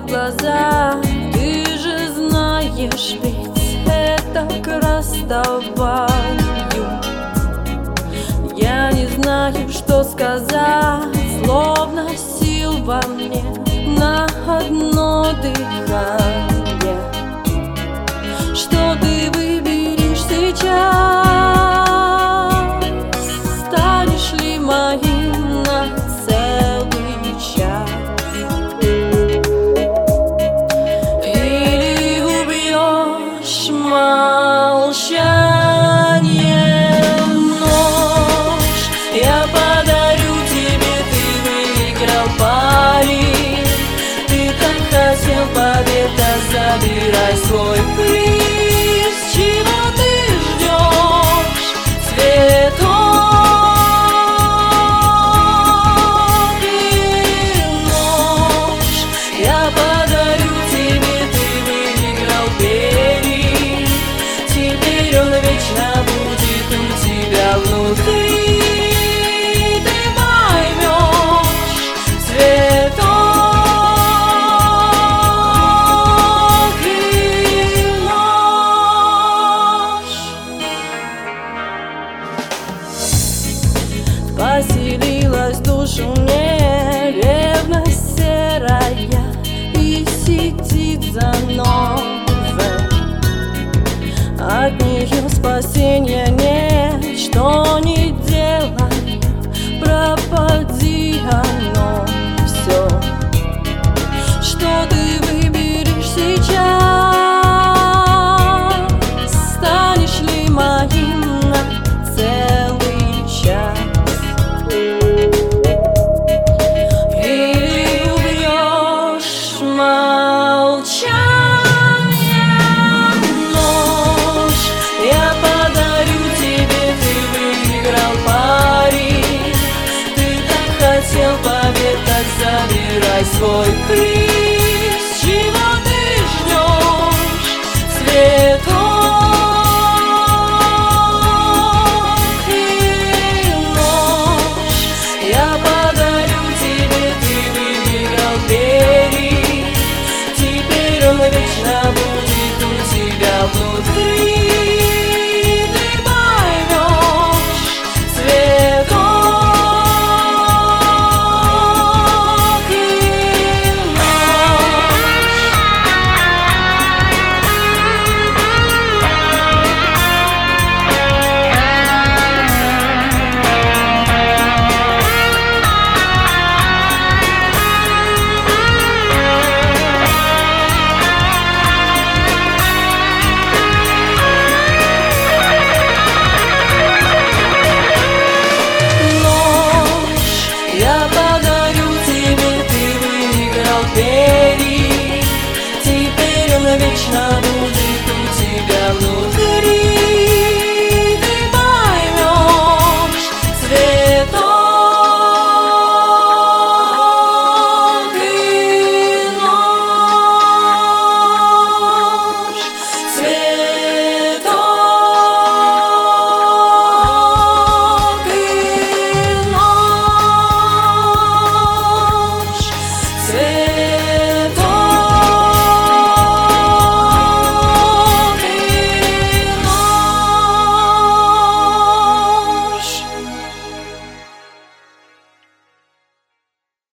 в глаза. Ты же знаешь, ведь это к расставанию. Я не знаю, что сказать, словно сил во мне на одно дыхание. Что ты выберешь сейчас? Станешь ли моим на целый час? Или убьешь молчанием нож? Я подарю тебе, ты выиграл пари. Ты так хотел победа, забирай свой приз. Чего ты ждешь? Цветок и нож. Я подарю тебе, ты выиграл перья. Теперь он вечно будет у тебя внутри. Ты поймешь цветок и нож. Поселилась в душу мне ревность серая и сидит за новой. От нее спасения нет, что не делай, пропади оно все. Что ты выберешь сейчас? Станешь ли моим на целый час? Или убьешь молчанием нож? Я подарю тебе, ты выиграл пари. Ты так хотел побед, так забирай свой приз. Чего ты ждешь? Цветок и нож. Я подарю тебе, ты выиграл перья. Теперь он вечно будет у тебя внутри.